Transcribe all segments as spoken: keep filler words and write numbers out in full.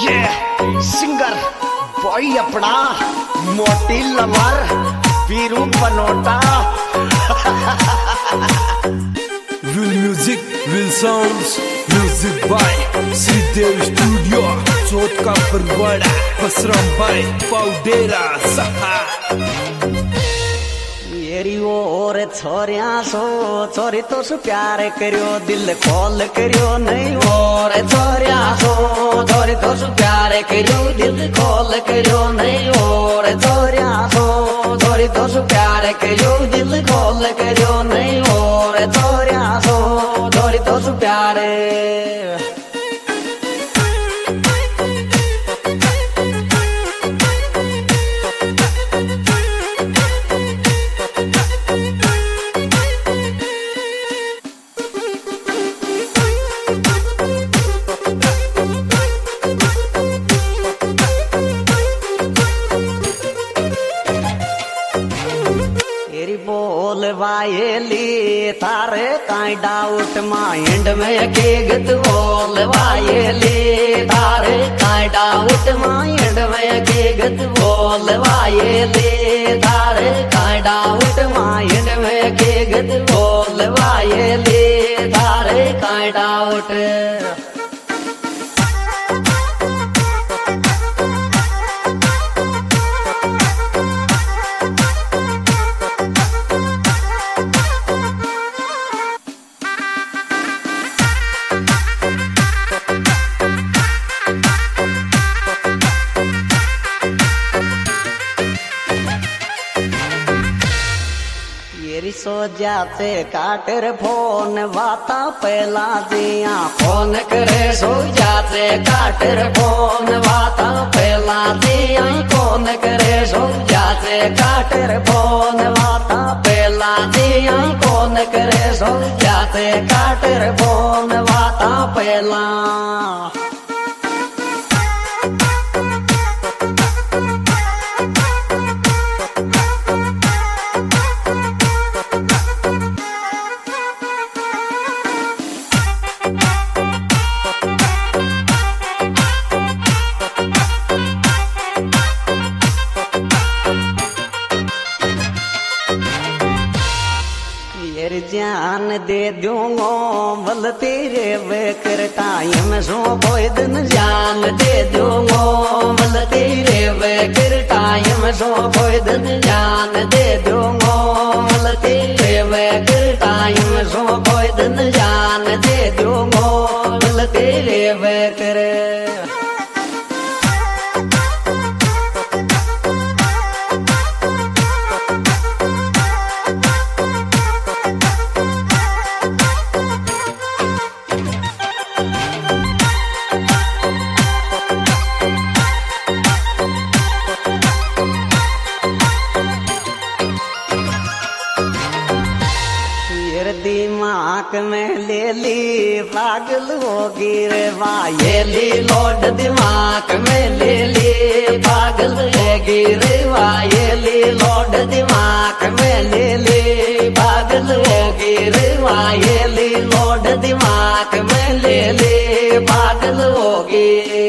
ये singer boy अपना मोटी lover Viru Banota. Real music, real sounds, music by Shridev studio, चौथ का परवाड़ा, बसराम भाई, पाउडेरा सहा। येरी और छोरिया सो छोरी तो सु प्यार करियो दिल खोल करियो नहीं और छोरिया सो छोरी तो सु प्यार करियो दिल खोल करियो नहीं और छोरिया सो छोरी तो सु प्यार करियो दिल खोल करियो नहीं और छोरिया सो छोरी तो सु प्यार। बोल वायली थारे काई डाउट माइंड में के गत बोल वायली थारे काई डाउट माइंड में के गत बोल वायली थारे काई डाउट माइंड में के गत बोल वायली थारे काई डाउट। सो जाते काटर फोन वाता पहला दिया फोन करे सो जाते काटर फोन वाता पहला दिया फोन करे सो जाते काटर फोन वाता पहला दिया फोन करे सो जाते काटर फोन वाता पहला। जान दे दूंगो बल तेरे बेकर टाइम सो कोई दिन जान दे दूंगो बल तेरे बेकर टाइम सो कोई दिन जान दे दूंगो बल तेरे बेकर टाइम सो कोई दिन जान दे दूंगो बल तेरे बेकर। दिमाग में ले ली पागल होगी रे वायली लोड दिमाग में ले ली पागल होगी रे वायली लोड दिमाग में ले ली पागल होगी रे वायली लोड दिमाग में ले ली पागल होगी।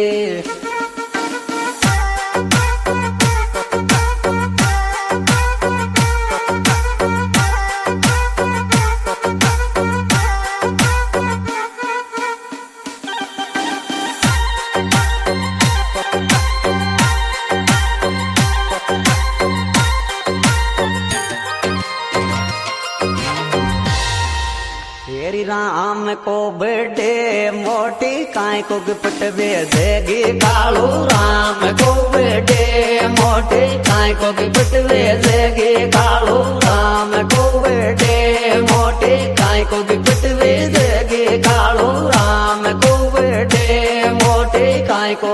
राम को बेटे मोटी काय को गिफ्ट भेजेगी कालू राम को बेटे मोटी काय को गिफ्ट भेजेगी कालू राम को बेटे मोटी काय को गिफ्ट भेजेगी कालू राम को बेटे मोटी काय को।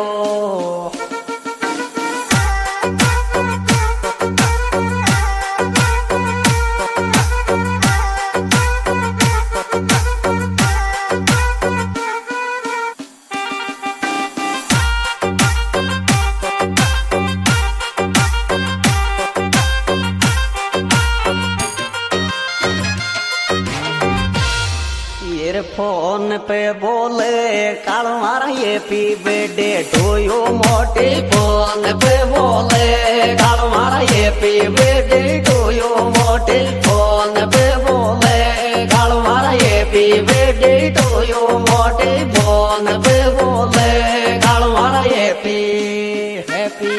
फोन पे बोले काल मारा ये पी बेडे टोयो मोटे फोन पे बोले काल मारा ये पी बेडे टोयो मोटे फोन पे बोले काल मारा ये पी बेडे टोयो मोटे फोन पे बोले काल मारा ये पी हैप्पी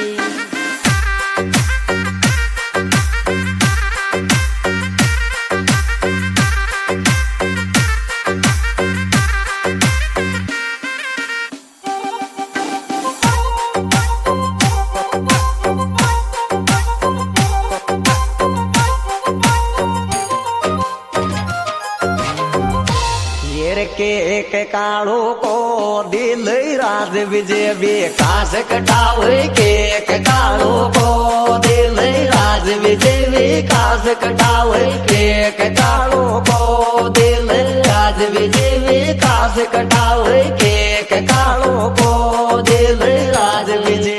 के एक काड़ो को दिल राज विजय विकास कटावे के एक काड़ो को दिल राज विजय विकास कटावे के एक काड़ो को दिल राज विजय विकास कटावे के एक काड़ो को दिल राज विजय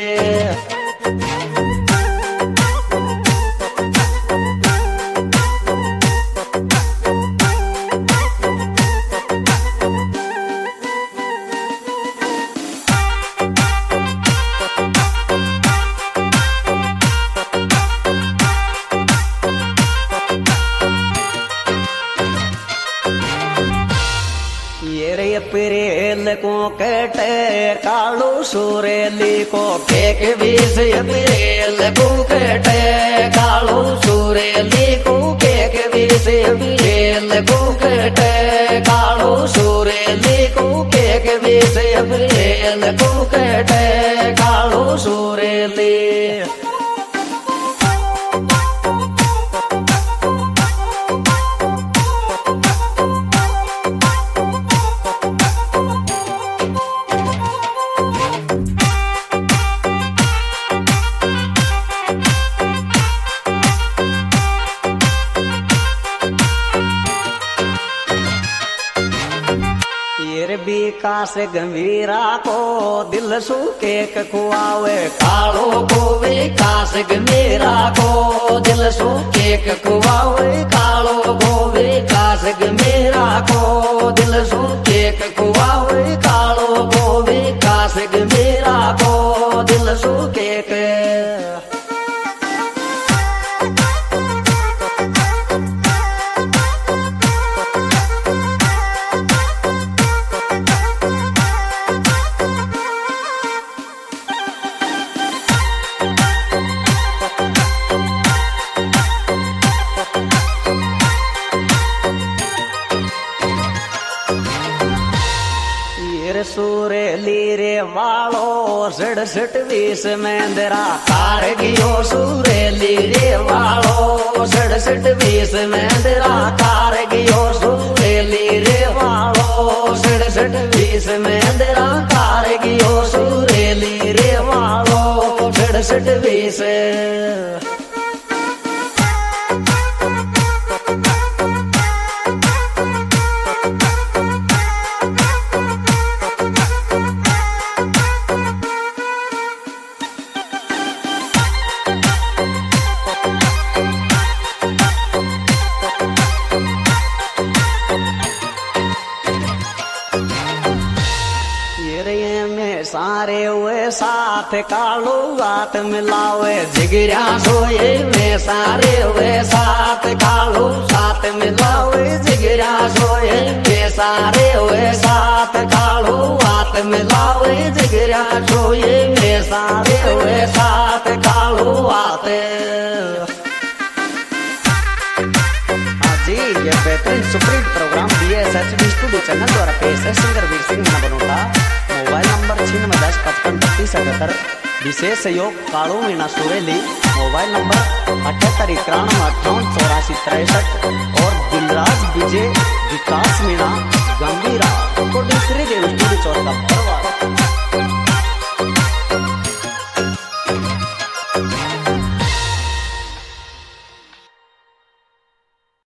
पिरेल को कटे कालू सुरेली को केक बीस पिरेल को कटे कालू सुरेली को केक बीस पिरेल को कटे कालू सुरेली को केक बीस पिरेल को कटे कालू सुरेली विकास गंभीरा को दिल सु केक खुआवे कालो को विकास गंभीरा को दिल सु केक खुआवे कालो को विकास गंभीरा को दिल सु केक खुआवे कालो को विकास गंभीरा को दिल सु केक सूरेली रे वालो सड़सठ बीस मेंदरा कार गियो सूरेली रे वालो सड़सठ बीस मेंदरा कार गियो सूरेली रे वालो सड़सठ बीस मेंदरा कार गियो सूरेली रे वालो सड़सठ बीस सारे वे साथ कालो बात मिलावे जिगरा सोए में सारे वे साथ कालो साथ मिलावे जिगरा सोए में सारे वे साथ कालो बात मिलावे जिगरा सोए में सारे वे साथ कालो बात जी ये बेहतरीन supreme program B S H D studio channel द्वारा पेश है singer Veer Singh Banota mobile number छियानवे दस पचपन बत्तीस अठहत्तर विशेष सहयोग कालू मीणा सुरेली मोबाइल नंबर अठहत्तर इक्यानवे अट्ठावन चौरासी तिरसठ और दिलराज विजय विकास मीणा गंभीरा श्रीदेव स्टूडियो चौराहा